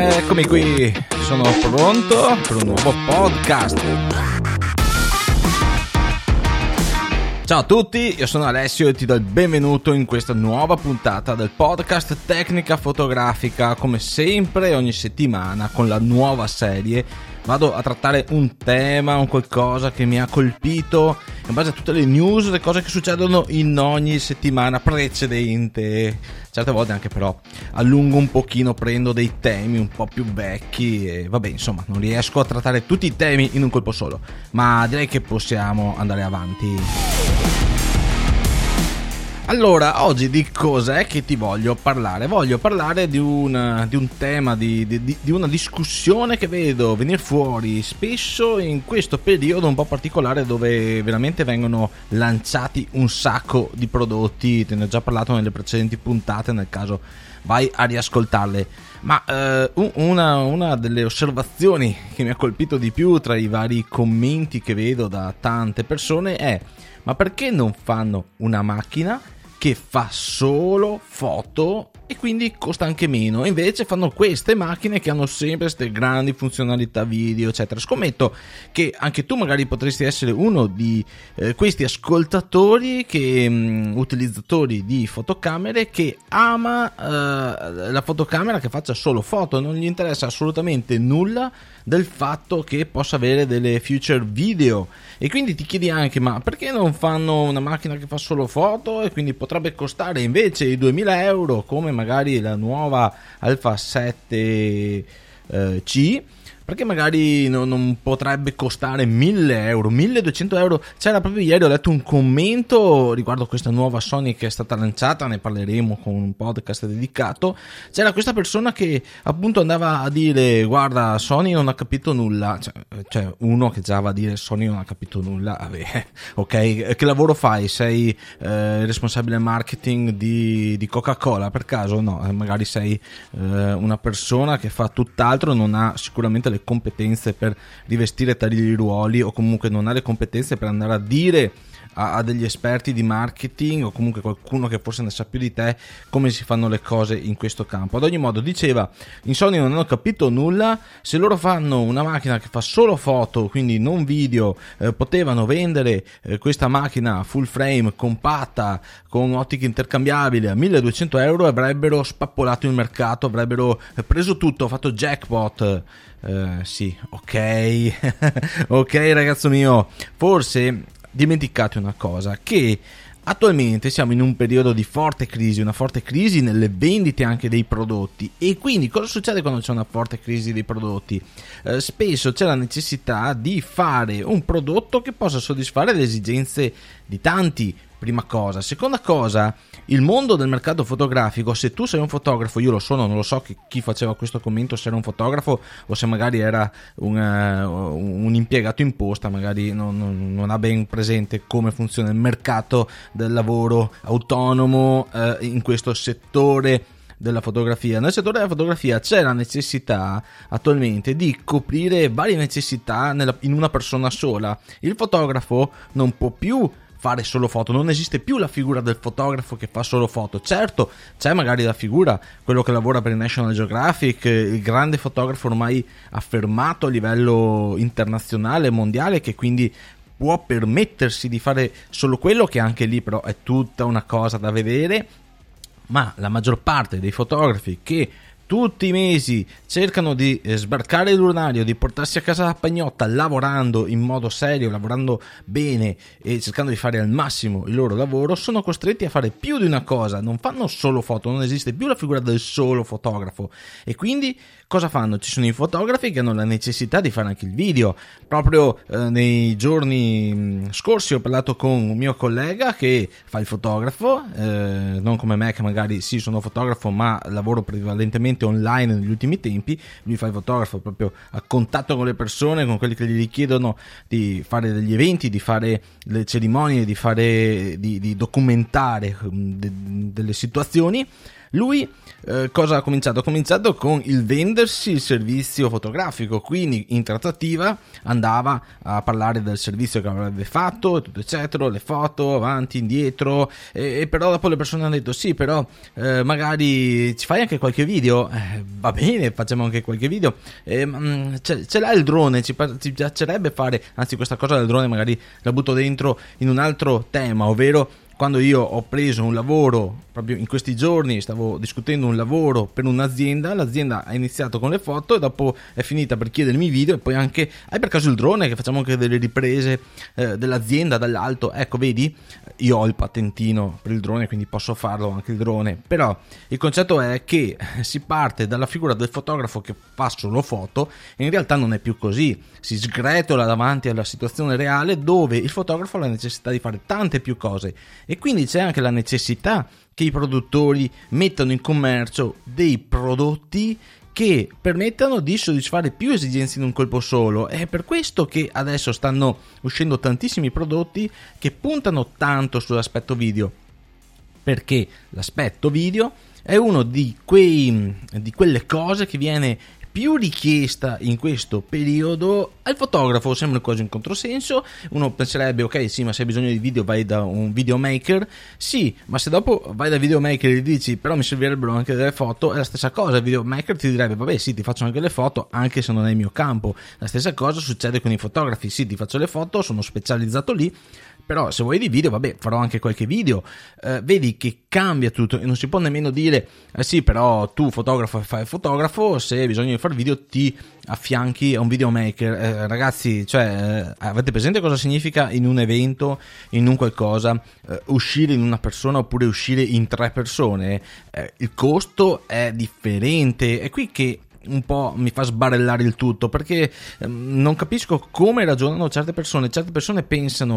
Eccomi qui, sono pronto per un nuovo podcast. Ciao a tutti, io sono Alessio e ti do il benvenuto in questa nuova puntata del podcast Tecnica Fotografica. Come sempre, ogni settimana con la nuova serie vado a trattare un tema, un qualcosa che mi ha colpito in base a tutte le news, le cose che succedono in ogni settimana precedente. Certe volte anche però allungo un pochino, prendo dei temi un po' più vecchi e vabbè, insomma, non riesco a trattare tutti i temi in un colpo solo, ma direi che possiamo andare avanti. Allora, oggi di cos'è che ti voglio parlare? Voglio parlare di un tema, di una discussione che vedo venire fuori spesso in questo periodo un po' particolare, dove veramente vengono lanciati un sacco di prodotti. Te ne ho già parlato nelle precedenti puntate, nel caso vai a riascoltarle. Ma una delle osservazioni che mi ha colpito di più tra i vari commenti che vedo da tante persone è: ma perché non fanno una macchina che fa solo foto e quindi costa anche meno? Invece fanno queste macchine che hanno sempre queste grandi funzionalità video, eccetera. Scommetto che anche tu magari potresti essere uno di questi ascoltatori utilizzatori di fotocamere che ama la fotocamera che faccia solo foto, non gli interessa assolutamente nulla del fatto che possa avere delle feature video, e quindi ti chiedi anche: ma perché non fanno una macchina che fa solo foto e quindi potrebbe costare invece i 2000 euro come magari la nuova Alpha 7C? Perché magari non potrebbe costare 1000 euro, 1200 euro? C'era proprio ieri, ho letto un commento riguardo questa nuova Sony che è stata lanciata, ne parleremo con un podcast dedicato. C'era questa persona che appunto andava a dire: guarda, Sony non ha capito nulla. Cioè uno che già va a dire Sony non ha capito nulla, vabbè, ok, che lavoro fai? Sei responsabile marketing di Coca-Cola per caso? No, magari sei una persona che fa tutt'altro, non ha sicuramente le competenze per rivestire tali ruoli, o comunque non ha le competenze per andare a dire a degli esperti di marketing, o comunque qualcuno che forse ne sa più di te, come si fanno le cose in questo campo. Ad ogni modo, diceva: in Sony non hanno capito nulla, se loro fanno una macchina che fa solo foto, quindi non video, potevano vendere questa macchina full frame, compatta, con ottica intercambiabile a 1200 euro, avrebbero spappolato il mercato, avrebbero preso tutto, fatto jackpot. Sì, ok. Ok, ragazzo mio, forse dimenticate una cosa, che attualmente siamo in un periodo di forte crisi, una forte crisi nelle vendite anche dei prodotti. E quindi cosa succede quando c'è una forte crisi dei prodotti? Spesso c'è la necessità di fare un prodotto che possa soddisfare le esigenze di tanti. Prima cosa. Seconda cosa, il mondo del mercato fotografico, se tu sei un fotografo, io lo sono, non lo so chi faceva questo commento, se era un fotografo o se magari era un impiegato in posta, magari non ha ben presente come funziona il mercato del lavoro autonomo in questo settore della fotografia. Nel settore della fotografia c'è la necessità attualmente di coprire varie necessità in una persona sola. Il fotografo non può più fare solo foto, non esiste più la figura del fotografo che fa solo foto. Certo, c'è magari la figura, quello che lavora per il National Geographic, il grande fotografo ormai affermato a livello internazionale, mondiale, che quindi può permettersi di fare solo quello, che anche lì però è tutta una cosa da vedere. Ma la maggior parte dei fotografi che tutti i mesi cercano di sbarcare l'urnario, di portarsi a casa la pagnotta, lavorando in modo serio, lavorando bene e cercando di fare al massimo il loro lavoro, sono costretti a fare più di una cosa. Non fanno solo foto, non esiste più la figura del solo fotografo, e quindi cosa fanno? Ci sono i fotografi che hanno la necessità di fare anche il video. Proprio nei giorni scorsi ho parlato con un mio collega che fa il fotografo, non come me che magari sì sono fotografo ma lavoro prevalentemente online negli ultimi tempi. Lui fa il fotografo proprio a contatto con le persone, con quelli che gli richiedono di fare degli eventi, di fare le cerimonie, di documentare delle situazioni. Lui cosa ha cominciato? Ha cominciato con il vendersi il servizio fotografico, quindi in trattativa andava a parlare del servizio che avrebbe fatto, tutto eccetera, le foto avanti, indietro, e però dopo le persone hanno detto sì, però magari ci fai anche qualche video? Va bene, facciamo anche qualche video. Ce l'hai il drone? Ci piacerebbe fare, anzi questa cosa del drone magari la butto dentro in un altro tema, ovvero quando io ho preso un lavoro, proprio in questi giorni stavo discutendo un lavoro per un'azienda, l'azienda ha iniziato con le foto e dopo è finita per chiedermi video, e poi anche, hai per caso il drone che facciamo anche delle riprese dell'azienda dall'alto? Ecco, vedi, io ho il patentino per il drone, quindi posso farlo anche il drone, però il concetto è che si parte dalla figura del fotografo che fa solo foto, e in realtà non è più così, si sgretola davanti alla situazione reale dove il fotografo ha la necessità di fare tante più cose, e quindi c'è anche la necessità che i produttori mettano in commercio dei prodotti che permettano di soddisfare più esigenze in un colpo solo. È per questo che adesso stanno uscendo tantissimi prodotti che puntano tanto sull'aspetto video, perché l'aspetto video è uno di quelle cose che viene più richiesta in questo periodo al fotografo. Sembra quasi un controsenso, uno penserebbe ok sì, ma se hai bisogno di video vai da un videomaker, sì, ma se dopo vai da videomaker e gli dici però mi servirebbero anche delle foto, è la stessa cosa, il videomaker ti direbbe vabbè sì, ti faccio anche le foto anche se non è il mio campo. La stessa cosa succede con i fotografi, sì, ti faccio le foto, sono specializzato lì, però se vuoi di video, vabbè, farò anche qualche video. Vedi che cambia tutto e non si può nemmeno dire sì, però tu fotografo e fai fotografo, se hai bisogno di fare video ti affianchi a un videomaker. Ragazzi, cioè, avete presente cosa significa in un evento, in un qualcosa, uscire in una persona oppure uscire in 3 persone? Il costo è differente, è qui che un po' mi fa sbarellare il tutto, perché non capisco come ragionano certe persone pensano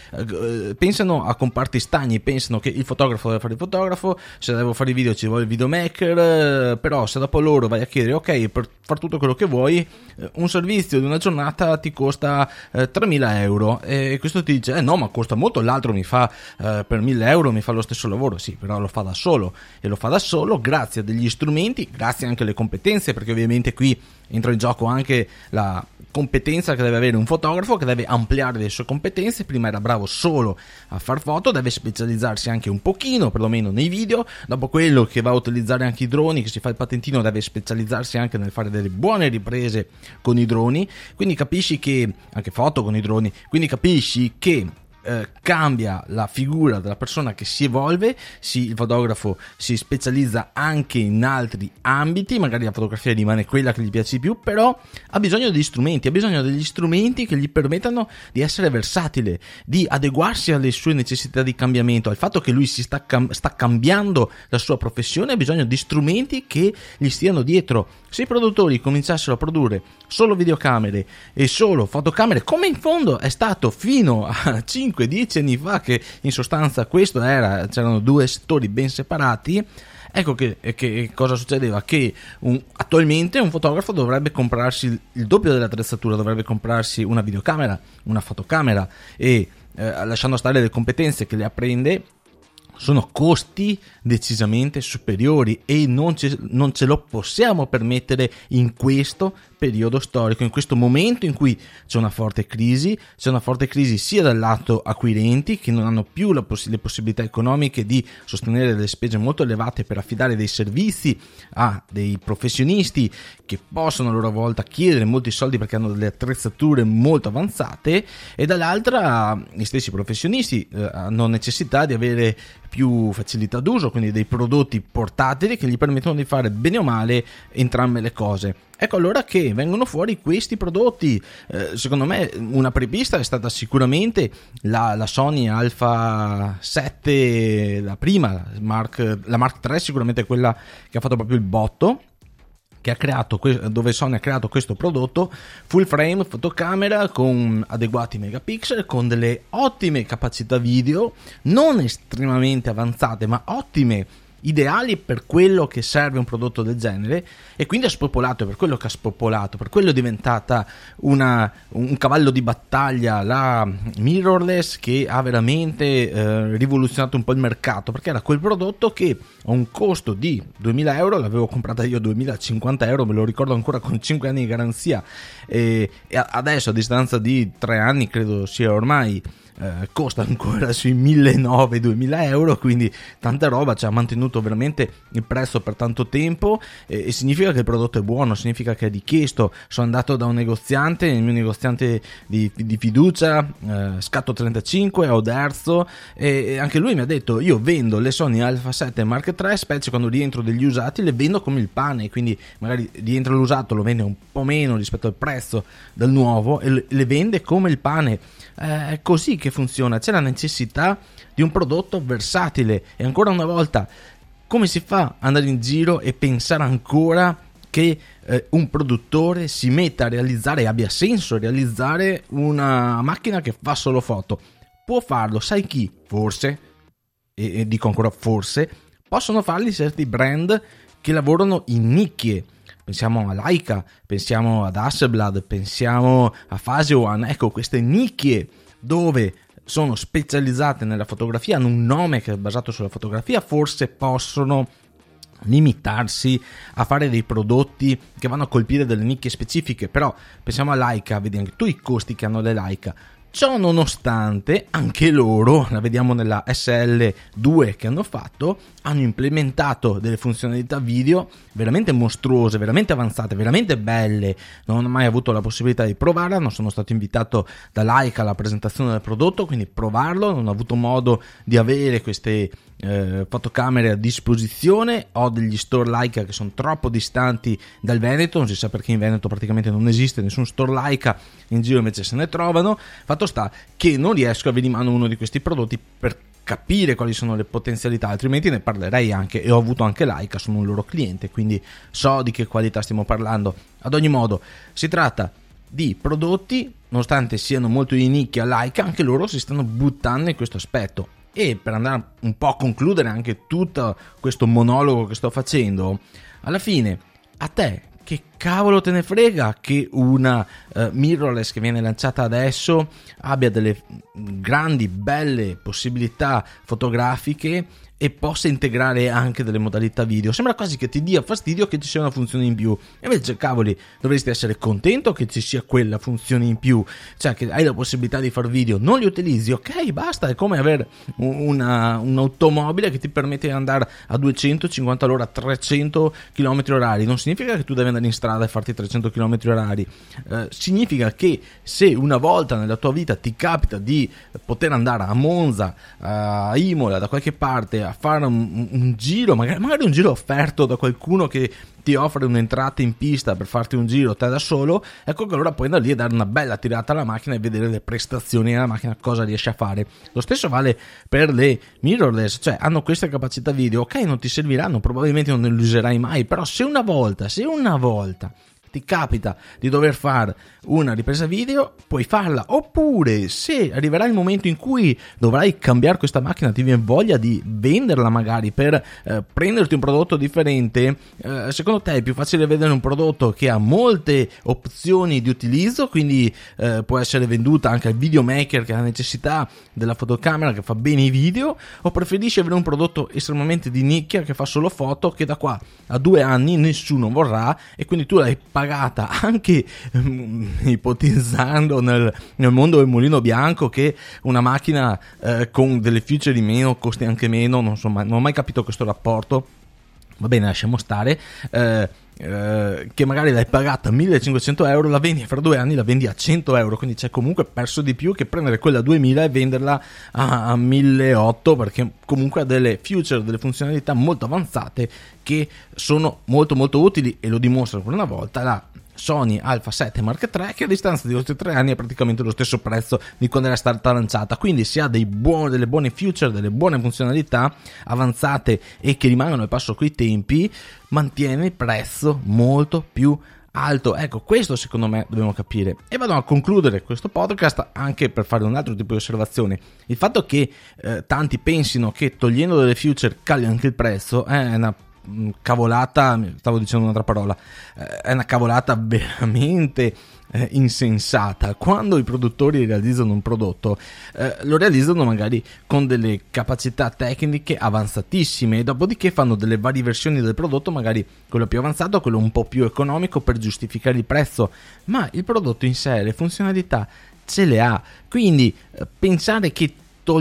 a comparti stagni, pensano che il fotografo deve fare il fotografo, se devo fare i video ci vuole il videomaker, però se dopo loro vai a chiedere ok, per far tutto quello che vuoi un servizio di una giornata ti costa 3.000 euro, e questo ti dice no, ma costa molto, l'altro mi fa per 1.000 euro mi fa lo stesso lavoro, sì, però lo fa da solo, e lo fa da solo grazie a degli strumenti, grazie anche alle competenze, perché ovviamente qui entra in gioco anche la competenza che deve avere un fotografo, che deve ampliare le sue competenze. Prima era bravo solo a far foto, deve specializzarsi anche un pochino, perlomeno nei video. Dopo quello che va a utilizzare anche i droni, che si fa il patentino, deve specializzarsi anche nel fare delle buone riprese con i droni, quindi capisci che anche foto con i droni, quindi capisci che cambia la figura della persona che si evolve. Sì, il fotografo si specializza anche in altri ambiti, magari la fotografia rimane quella che gli piace di più, però ha bisogno degli strumenti che gli permettano di essere versatile, di adeguarsi alle sue necessità di cambiamento, al fatto che lui si sta cambiando la sua professione, ha bisogno di strumenti che gli stiano dietro. Se i produttori cominciassero a produrre solo videocamere e solo fotocamere, come in fondo è stato fino a 5-10 anni fa, che in sostanza c'erano 2 settori ben separati, ecco che cosa succedeva? Che attualmente un fotografo dovrebbe comprarsi il doppio dell'attrezzatura, dovrebbe comprarsi una videocamera, una fotocamera, e lasciando stare le competenze che le apprende, sono costi decisamente superiori, e non ce lo possiamo permettere in questo periodo storico, in questo momento in cui c'è una forte crisi sia dal lato acquirenti, che non hanno più le possibilità economiche di sostenere delle spese molto elevate per affidare dei servizi a dei professionisti che possono a loro volta chiedere molti soldi perché hanno delle attrezzature molto avanzate, e dall'altra gli stessi professionisti hanno necessità di avere più facilità d'uso, quindi dei prodotti portatili che gli permettono di fare bene o male entrambe le cose. Ecco allora che vengono fuori questi prodotti. Secondo me una apripista è stata sicuramente la Sony Alpha 7, la prima, la Mark III sicuramente è quella che ha fatto proprio il botto, dove Sony ha creato questo prodotto full frame fotocamera con adeguati megapixel, con delle ottime capacità video, non estremamente avanzate ma ottime ideali per quello che serve un prodotto del genere, e quindi ha spopolato. Per quello che ha spopolato, per quello è diventata un cavallo di battaglia la mirrorless, che ha veramente rivoluzionato un po' il mercato, perché era quel prodotto che a un costo di 2000 euro, l'avevo comprata io a 2050 euro, me lo ricordo ancora, con 5 anni di garanzia, e adesso a distanza di 3 anni credo sia ormai, costa ancora sui 1.900-2.000 euro, quindi tanta roba. Ci ha mantenuto veramente il prezzo per tanto tempo, e significa che il prodotto è buono, significa che è richiesto. Sono andato da un negoziante, il mio negoziante di fiducia, Scatto 35 a Oderzo, e anche lui mi ha detto: io vendo le Sony Alpha 7 Mark III, specie quando rientro degli usati, le vendo come il pane, quindi magari rientra l'usato, lo vende un po' meno rispetto al prezzo del nuovo e le vende come il pane. È così che funziona, c'è la necessità di un prodotto versatile. E ancora una volta, come si fa ad andare in giro e pensare ancora che un produttore si metta a realizzare, e abbia senso realizzare una macchina che fa solo foto? Può farlo, sai chi? Forse, e dico ancora forse, possono farli certi brand che lavorano in nicchie. Pensiamo a Leica, pensiamo ad Hasselblad, pensiamo a Phase One. Ecco, queste nicchie dove sono specializzate nella fotografia, hanno un nome che è basato sulla fotografia, forse possono limitarsi a fare dei prodotti che vanno a colpire delle nicchie specifiche. Però pensiamo a Leica, vedi anche tu i costi che hanno le Leica. Ciò nonostante, anche loro, la vediamo nella SL2 che hanno fatto, hanno implementato delle funzionalità video veramente mostruose, veramente avanzate, veramente belle. Non ho mai avuto la possibilità di provarla, non sono stato invitato da Leica alla presentazione del prodotto, quindi provarlo, non ho avuto modo di avere queste fotocamere a disposizione. Ho degli store Leica che sono troppo distanti dal Veneto, non si sa perché in Veneto praticamente non esiste nessun store Leica, in giro invece se ne trovano. Fatto sta che non riesco a avere in mano uno di questi prodotti per capire quali sono le potenzialità, altrimenti ne parlerei anche, e ho avuto anche Leica, sono un loro cliente, quindi so di che qualità stiamo parlando. Ad ogni modo, si tratta di prodotti, nonostante siano molto di nicchia Leica, anche loro si stanno buttando in questo aspetto. E per andare un po' a concludere anche tutto questo monologo che sto facendo, alla fine, a te che cavolo te ne frega che una mirrorless che viene lanciata adesso abbia delle grandi belle possibilità fotografiche e possa integrare anche delle modalità video? Sembra quasi che ti dia fastidio che ci sia una funzione in più, e invece cavoli, dovresti essere contento che ci sia quella funzione in più, cioè che hai la possibilità di far video, non li utilizzi, ok, basta. È come avere un'automobile che ti permette di andare a 250 all'ora, 300 km orari. Non significa che tu devi andare in strada e farti 300 km orari, significa che se una volta nella tua vita ti capita di poter andare a Monza, a Imola, da qualche parte, a fare un giro, magari un giro offerto da qualcuno che ti offre un'entrata in pista per farti un giro te da solo, ecco che allora puoi andare lì e dare una bella tirata alla macchina e vedere le prestazioni della macchina, cosa riesce a fare. Lo stesso vale per le mirrorless, cioè hanno queste capacità video, ok, non ti serviranno, probabilmente non le userai mai, però se una volta ti capita di dover fare una ripresa video, puoi farla. Oppure se arriverà il momento in cui dovrai cambiare questa macchina, ti viene voglia di venderla magari per prenderti un prodotto differente, secondo te è più facile vedere un prodotto che ha molte opzioni di utilizzo, quindi può essere venduta anche al videomaker che ha necessità della fotocamera che fa bene i video, o preferisci avere un prodotto estremamente di nicchia che fa solo foto, che da qua a 2 anni nessuno vorrà, e quindi tu l'hai pagata, anche ipotizzando nel mondo del mulino bianco che una macchina con delle feature di meno costi anche meno, non ho mai capito questo rapporto, va bene, lasciamo stare, che magari l'hai pagata 1.500 euro, la vendi fra 2 anni, la vendi a 100 euro, quindi c'è comunque perso di più che prendere quella a 2.000 e venderla a 1.800, perché comunque ha delle feature, delle funzionalità molto avanzate che sono molto molto utili, e lo dimostra per una volta la Sony Alpha 7 Mark III, che a distanza di oltre 3 anni è praticamente lo stesso prezzo di quando era stata lanciata. Quindi si ha delle buone feature, delle buone funzionalità avanzate e che rimangono al passo coi tempi, mantiene il prezzo molto più alto. Ecco, questo secondo me dobbiamo capire. E vado a concludere questo podcast anche per fare un altro tipo di osservazione. Il fatto che tanti pensino che togliendo delle future cali anche il prezzo è una cavolata, stavo dicendo un'altra parola, è una cavolata veramente insensata. Quando i produttori realizzano un prodotto lo realizzano magari con delle capacità tecniche avanzatissime, e dopodiché fanno delle varie versioni del prodotto, magari quello più avanzato, quello un po' più economico, per giustificare il prezzo, ma il prodotto in sé le funzionalità ce le ha. Quindi pensare che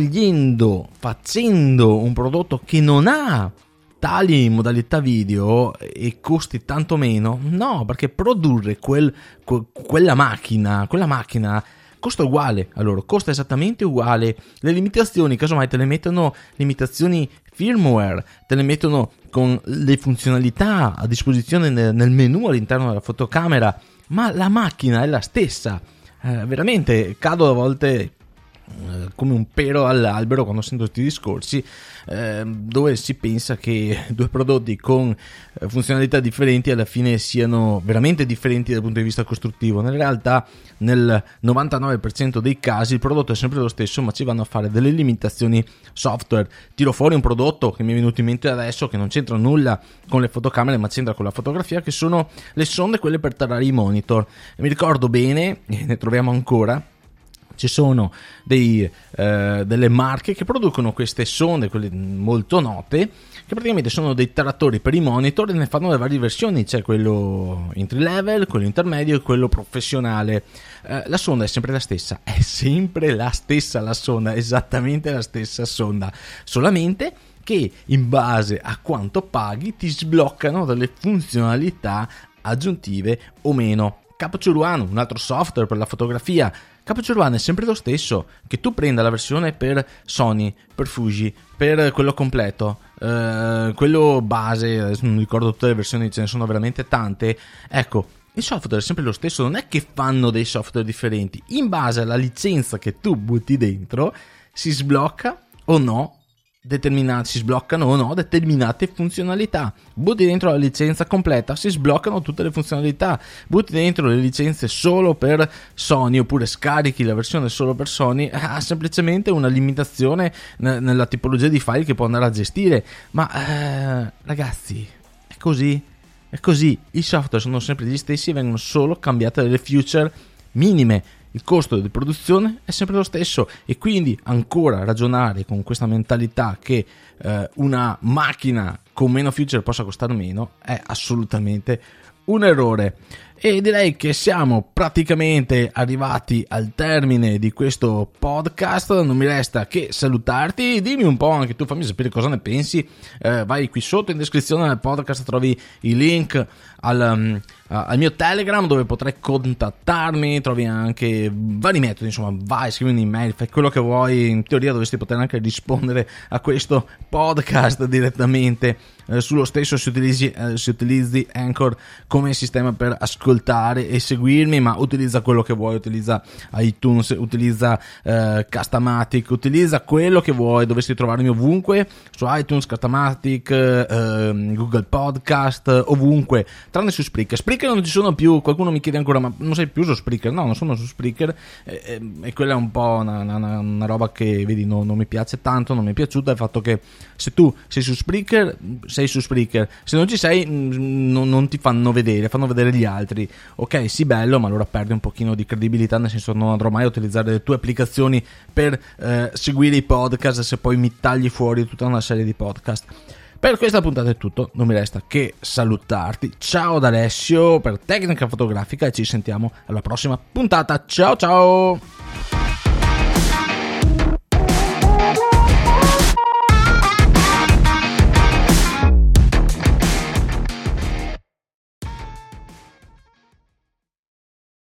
facendo un prodotto che non ha tali modalità video e costi tanto meno, no, perché produrre quella macchina costa uguale, allora costa esattamente uguale. Le limitazioni casomai te le mettono, limitazioni firmware, te le mettono con le funzionalità a disposizione nel menu all'interno della fotocamera, ma la macchina è la stessa. Veramente cado a volte come un pero all'albero quando sento questi discorsi, dove si pensa che due prodotti con funzionalità differenti alla fine siano veramente differenti dal punto di vista costruttivo. Nella realtà, nel 99% dei casi il prodotto è sempre lo stesso, ma ci vanno a fare delle limitazioni software. Tiro fuori un prodotto che mi è venuto in mente adesso, che non c'entra nulla con le fotocamere ma c'entra con la fotografia, che sono le sonde, quelle per tarare i monitor. Mi ricordo bene, ne troviamo ancora. Ci sono delle marche che producono queste sonde, quelle molto note, che praticamente sono dei taratori per i monitor, e ne fanno le varie versioni. C'è quello entry level, quello intermedio e quello professionale. La sonda è sempre la stessa, la sonda, esattamente la stessa sonda, solamente che in base a quanto paghi ti sbloccano delle funzionalità aggiuntive o meno. Capture One, un altro software per la fotografia. Capture One è sempre lo stesso, che tu prenda la versione per Sony, per Fuji, per quello completo, quello base, adesso non ricordo tutte le versioni, ce ne sono veramente tante. Ecco, il software è sempre lo stesso, non è che fanno dei software differenti. In base alla licenza che tu butti dentro, si sblocca o no, si sbloccano o no determinate funzionalità. Butti dentro la licenza completa, si sbloccano tutte le funzionalità. Butti dentro le licenze solo per Sony, oppure scarichi la versione solo per Sony, ha semplicemente una limitazione nella tipologia di file che può andare a gestire. Ma ragazzi, è così, i software sono sempre gli stessi, vengono solo cambiate delle feature minime. Il costo di produzione è sempre lo stesso, e quindi ancora ragionare con questa mentalità che una macchina con meno feature possa costare meno è assolutamente un errore. E direi che siamo praticamente arrivati al termine di questo podcast. Non mi resta che salutarti. Dimmi un po' anche tu, fammi sapere cosa ne pensi. Vai qui sotto in descrizione del podcast, trovi i link al mio Telegram, dove potrai contattarmi. Trovi anche vari metodi, insomma, vai, scrivi un'email, fai quello che vuoi. In teoria dovresti poter anche rispondere a questo podcast direttamente. Sullo stesso si utilizzi Anchor come sistema per ascoltare e seguirmi, ma utilizza quello che vuoi, utilizza iTunes, utilizza Castamatic, utilizza quello che vuoi. Dovresti trovarmi ovunque, su iTunes, Castamatic, Google Podcast, ovunque, tranne su Spreaker. Spreaker non ci sono più. Qualcuno mi chiede ancora: ma non sei più su Spreaker? No, non sono su Spreaker, e quella è un po' una roba che, vedi, non mi piace tanto, non mi è piaciuta. Il fatto che se tu sei su Spreaker, se non ci sei non ti fanno vedere gli altri. Ok, sì, bello, ma allora perdi un pochino di credibilità, nel senso, non andrò mai a utilizzare le tue applicazioni per seguire i podcast se poi mi tagli fuori tutta una serie di podcast. Per questa puntata è tutto, non mi resta che salutarti. Ciao da Alessio per Tecnica Fotografica, e ci sentiamo alla prossima puntata. Ciao ciao!